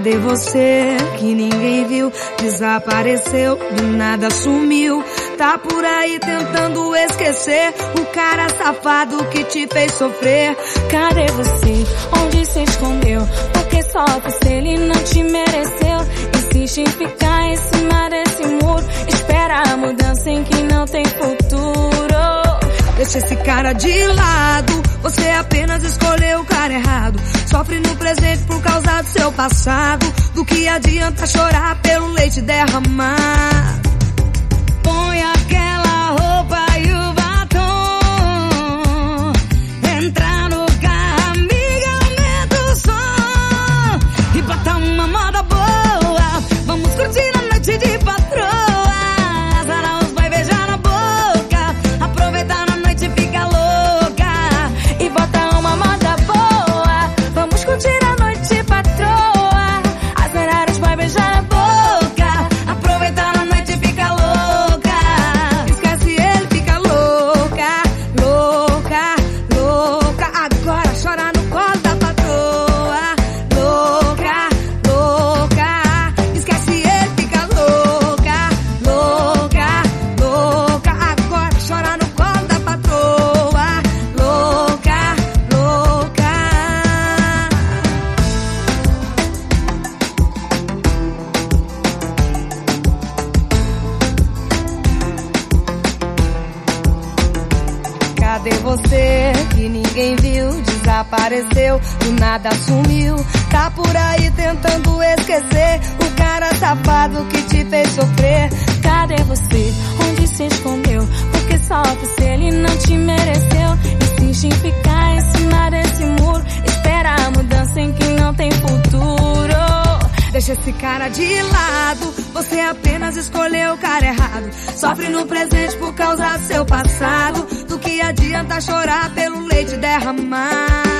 Cadê você que ninguém viu? Desapareceu, do nada sumiu. Tá por aí tentando esquecer o cara safado que te fez sofrer. Cadê você? Onde se escondeu? Porque só você ele não te mereceu. Insiste em ficar em cima desse muro. Espera a mudança em que não tem futuro. Deixa esse cara de lado, você apenas escolheu o cara errado. Sofre no presente por causa do seu passado. Do que adianta chorar pelo leite derramar? Põe aquela roupa e o batom. Entra no carro, amiga, aumenta o som. E bota uma moda boa. Vamos curtir a noite de patroa. Azar os vai beijar na boca. Aproveitar na noite fica louca. E bota uma moda boa. Vamos curtir a noite de patroa. Azar os vai beijar na boca. Aproveitar na noite fica louca. Esquece ele, fica louca, louca, louca. Agora chora no colo da patroa. Louca, louca. Esquece ele, fica louca, louca, louca. Agora chora no colo da patroa. Louca, louca. Cadê você que ninguém viu? Desapareceu, do nada sumiu. Tá por aí tentando esquecer o cara safado que te fez sofrer. Cadê você? Onde se escondeu? Porque só você ele não te mereceu. Insiste em ficar em cima desse muro. Espera a mudança em que não tem futuro. Deixa esse cara de lado, você apenas escolheu o cara errado. Sofre no presente por causa do seu passado. Do que adianta chorar pelo leite derramar?